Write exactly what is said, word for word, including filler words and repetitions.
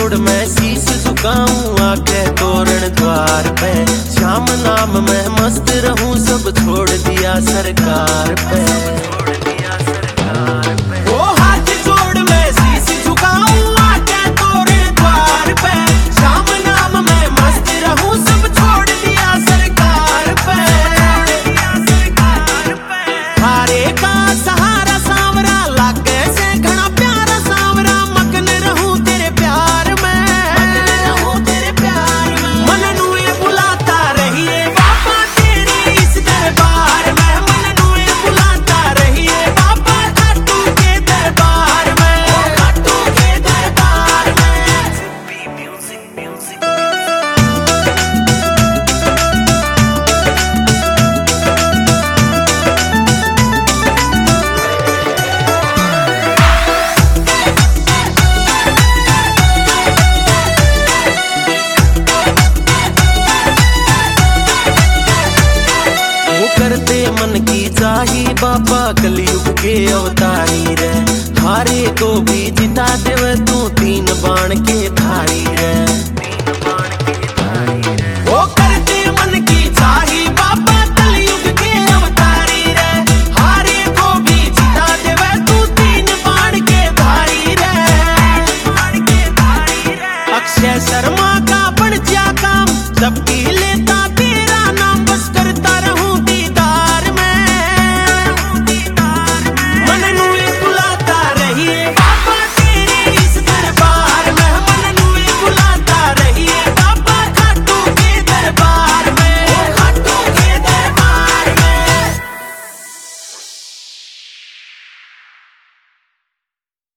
जोड़ मैं शीश झुकाऊं आके तोरण द्वार पे। श्याम नाम में मस्त रहूं सब छोड़ दिया सरकार पे। वो हाथ जोड़ मैं शीश झुकाऊं आके तोरण द्वार पे। श्याम नाम में मस्त रहूं सब छोड़ दिया सरकार पे। हारे का सहारा सांवरा लागे से घना प्यारा सांवरा। मगन रहूं तेरे प्यार में, मगन रहूं तेरे प्यार में। मन नू ये बुलाता रहिए बाबा तेरे इस दरबार में। मन नू ये बुलाता रहिए बाबा खाटू के दरबार में, खाटू के दरबार में। म्यूजिक म्यूजिक करते मन की चाही बाबा कलयुग के अवतार।